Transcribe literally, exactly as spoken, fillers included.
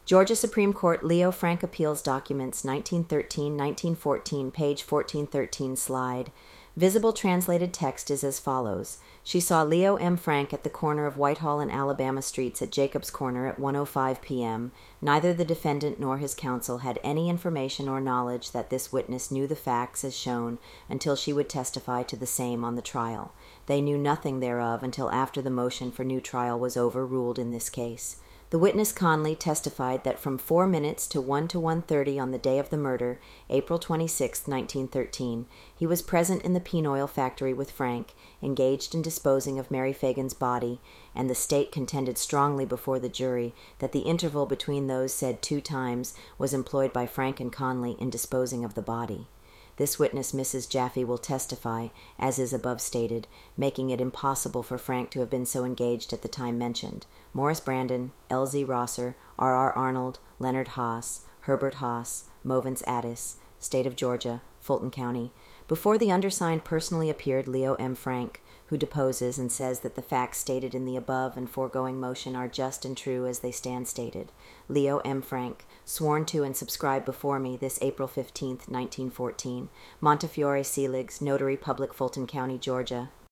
Georgia Supreme Court Leo Frank Appeals Documents, nineteen thirteen to nineteen fourteen, page fourteen thirteen, slide. Visible translated text is as follows. She saw Leo M. Frank at the corner of Whitehall and Alabama Streets at Jacobs Corner at one oh five p.m. Neither the defendant nor his counsel had any information or knowledge that this witness knew the facts as shown until she would testify to the same on the trial. They knew nothing thereof until after the motion for new trial was overruled in this case. The witness Conley testified that from four minutes to one to one thirty on the day of the murder, April twenty-sixth, nineteen thirteen, he was present in the Pinoil factory with Frank, engaged in disposing of Mary Fagan's body, and the state contended strongly before the jury that the interval between those said two times was employed by Frank and Conley in disposing of the body. This witness, Missus Jaffe, will testify, as is above stated, making it impossible for Frank to have been so engaged at the time mentioned. Morris Brandon, L Z Rosser, R R Arnold, Leonard Haas, Herbert Haas, Movens Addis, State of Georgia, Fulton County. Before the undersigned personally appeared Leo M. Frank, who deposes and says that the facts stated in the above and foregoing motion are just and true as they stand stated. Leo M. Frank, sworn to and subscribed before me this April fifteenth, nineteen fourteen. Montefiore Seligs, Notary Public, Fulton County, Georgia.